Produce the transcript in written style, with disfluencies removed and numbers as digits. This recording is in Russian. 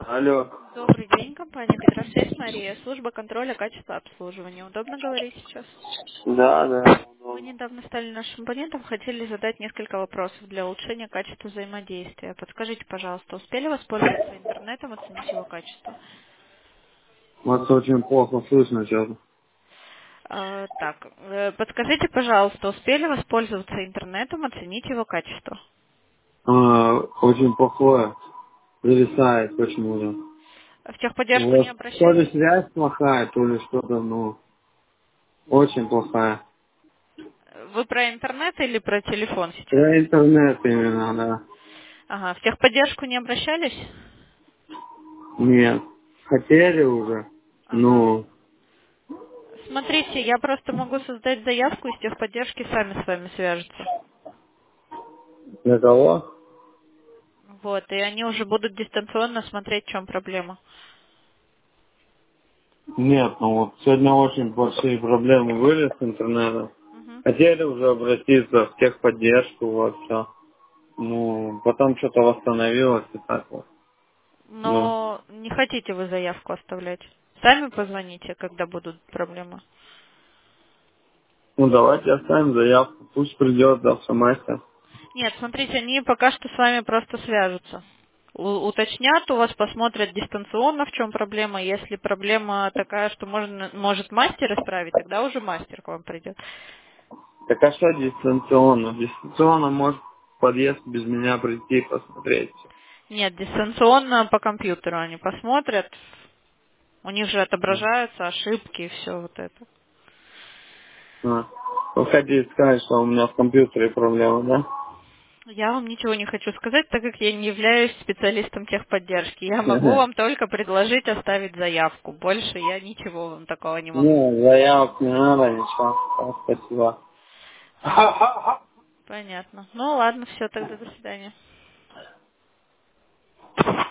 Алло. Добрый день, компания Петра-6, Мария, служба контроля качества обслуживания. Удобно говорить сейчас? Да, да. Мы недавно стали нашим абонентом, хотели задать несколько вопросов для улучшения качества взаимодействия. Подскажите, пожалуйста, успели воспользоваться интернетом, оценить его качество? Вас очень плохо слышно сейчас. Подскажите, пожалуйста, успели воспользоваться интернетом, оценить его качество? Очень плохое. Зависает почему-то. В У техподдержку вас не то ли обращались? связь плохая, то ли что-то, очень плохая. Вы про интернет или про телефон сейчас? Про интернет именно, да. Ага, в техподдержку не обращались? Нет. Хотели уже. Ага. Ну, Смотрите, я просто могу создать заявку, и с техподдержки сами с вами свяжутся. для кого? Вот, и они уже будут дистанционно смотреть, в чем проблема. Нет, вот сегодня очень большие проблемы были с интернетом. Мгм. Хотели уже обратиться в техподдержку, вот все. Потом что-то восстановилось и так вот. Ну. Но не хотите вы заявку оставлять. Сами позвоните, когда будут проблемы. Давайте оставим заявку. Пусть придет завтра мастер. Нет, смотрите, они пока что с вами просто свяжутся. Уточнят у вас, посмотрят дистанционно, в чем проблема. Если проблема такая, что может мастер исправить, тогда уже мастер к вам придет. Так а что дистанционно? Дистанционно может в подъезд без меня прийти и посмотреть. Нет, дистанционно по компьютеру они посмотрят. У них же отображаются ошибки и все вот это. А. Вы хотите сказать, что у меня в компьютере проблема, да? Я вам ничего не хочу сказать, так как я не являюсь специалистом техподдержки. Я могу вам только предложить оставить заявку. Больше я ничего вам такого не могу. Не, заявок не надо, ничего. Спасибо. Понятно. Ну ладно, все, тогда до свидания.